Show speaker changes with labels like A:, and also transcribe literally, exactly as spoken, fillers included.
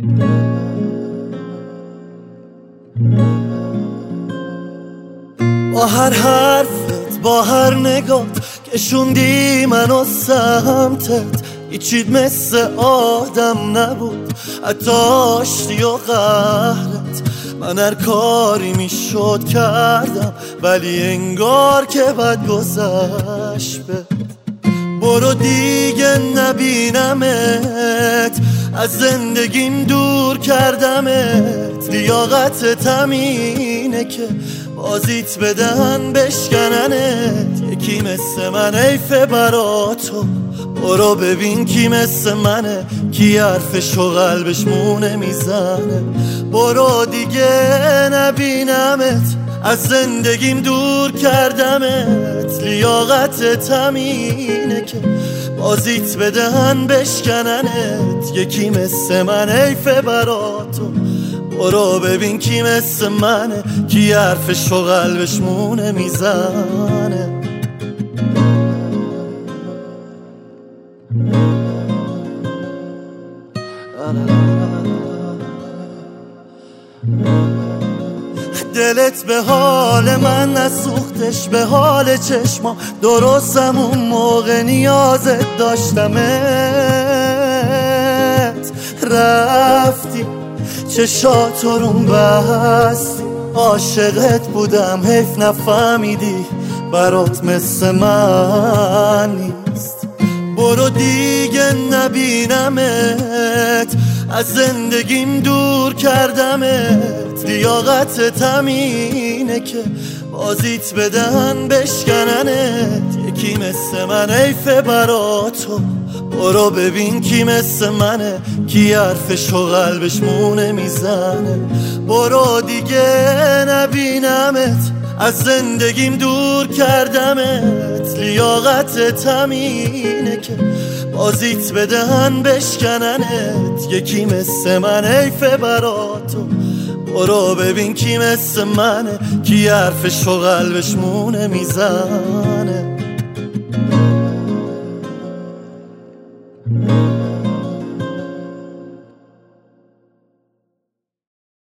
A: با هر حرفت، با هر نگات کشوندی منو سمتت، هیچیت مثل آدم نبود، حتی آشتی و قهرت. من هر کاری میشد کردم، ولی انگار که بد گذشت بد. برو دیگه نبینمت، از زندگیم دور کردمت. لیاقتت همینه که بازیت بدن بشکننت. یکی مثل من حیفه برا تو، برو ببین کی مثل منه، کی حرفشو قلبش مونه میزنه. برو دیگه نبینمت، از زندگیم دور کردمت. لیاقتت همینه که بازیت بدن بشکننت. یکی مثل من حیفه برا تو، برو ببین کی مثل منه، کی حرفشو قلبش مونه میزنه. دلت به حال من نسوختش، به حال چشما درستم اون موقع نیازت داشتمت. رفتی چشاتو روم بستی، عاشقت بودم حیف نفهمیدی، برات مثل من نیست. برو دیگه نبینمت، از زندگیم دور کردمت. لیاقتت همینه که بازیت بدن بشکننت. یکی مثل من حیفه برا تو، برو ببین کی مثل منه، کی حرفشو قلبش مونه میزنه. برو دیگه نبینمت، از زندگیم دور کردمت. لیاقتت همینه که بازیت بدن بشکننت. یکی مثل من حیفه برا تو، برو ببین کی مثل منه، کی حرفشو قلبش مونه میزنه.